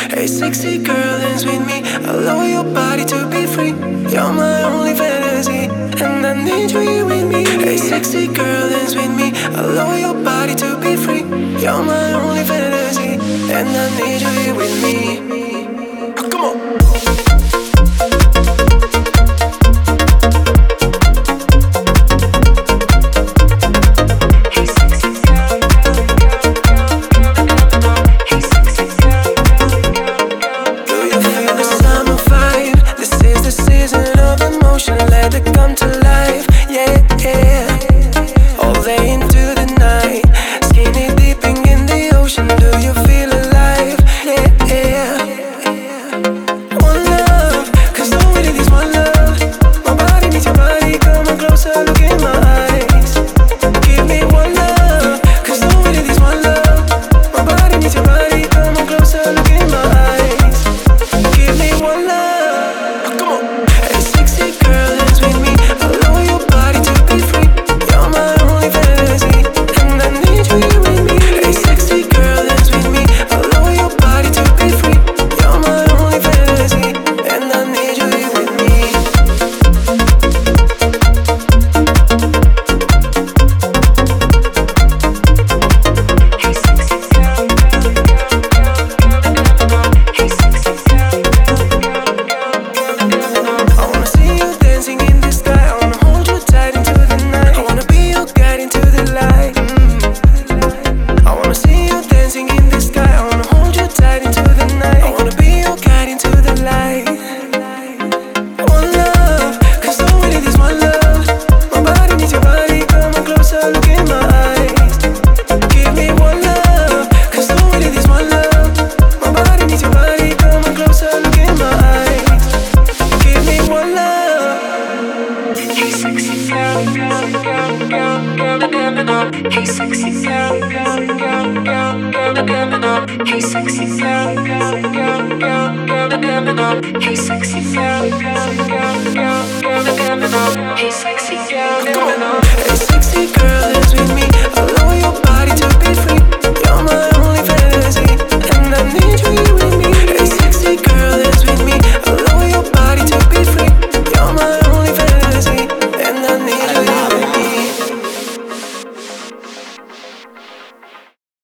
Hey sexy girl, dance with me. Allow your body to be free. You're my only fantasy, and I need you here with me. Hey sexy girl, dance with me. Allow your body to be free. You're my only fantasy, and I need you here with me. Come on. Let it come to life, yeah, yeah. All day into the night, skinny dipping in the ocean. Do you feel alive? Yeah, yeah. One love, cause all we need is one love. My body needs your body, come on closer, look in my eyes. Give me one love, cause all we need is one love. My body needs your body, come on closer, look in my eyes. Give me one love, come on. Hey sexy girl, hey sexy girl, girl, girl, girl, girl, coming up. Hey sexy girl, girl, girl, girl, girl, coming up. Hey sexy girl, girl, girl, girl, girl, coming up. Hey sexy